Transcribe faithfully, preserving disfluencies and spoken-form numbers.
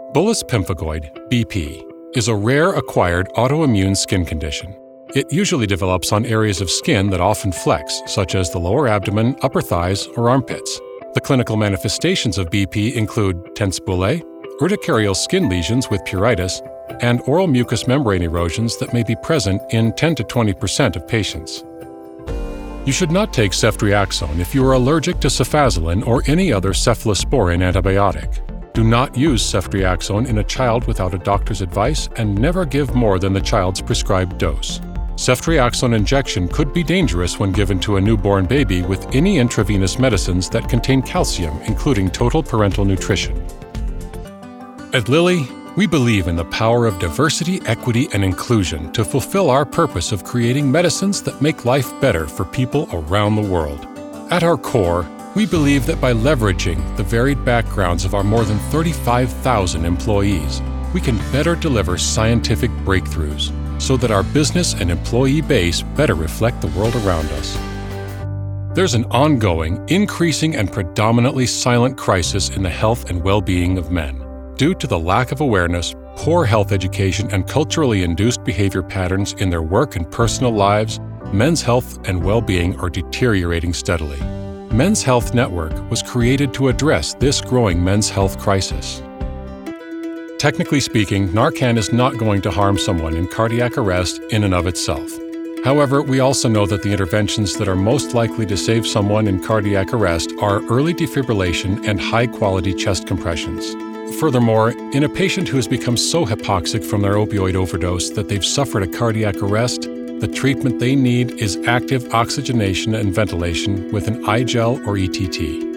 Bullous pemphigoid, B P, is a rare acquired autoimmune skin condition. It usually develops on areas of skin that often flex, such as the lower abdomen, upper thighs, or armpits. The clinical manifestations of B P include tense bullae, urticarial skin lesions with pruritus, and oral mucous membrane erosions that may be present in ten to twenty percent of patients. You should not take ceftriaxone if you are allergic to cefazolin or any other cephalosporin antibiotic. Do not use ceftriaxone in a child without a doctor's advice and never give more than the child's prescribed dose. Ceftriaxone injection could be dangerous when given to a newborn baby with any intravenous medicines that contain calcium, including total parental nutrition. At Lilly, we believe in the power of diversity, equity, and inclusion to fulfill our purpose of creating medicines that make life better for people around the world. At our core, we believe that by leveraging the varied backgrounds of our more than thirty-five thousand employees, we can better deliver scientific breakthroughs so that our business and employee base better reflect the world around us. There's an ongoing, increasing, and predominantly silent crisis in the health and well-being of men. Due to the lack of awareness, poor health education, and culturally induced behavior patterns in their work and personal lives, men's health and well-being are deteriorating steadily. Men's Health Network was created to address this growing men's health crisis. Technically speaking, Narcan is not going to harm someone in cardiac arrest in and of itself. However, we also know that the interventions that are most likely to save someone in cardiac arrest are early defibrillation and high-quality chest compressions. Furthermore, in a patient who has become so hypoxic from their opioid overdose that they've suffered a cardiac arrest, the treatment they need is active oxygenation and ventilation with an I gel or E T T.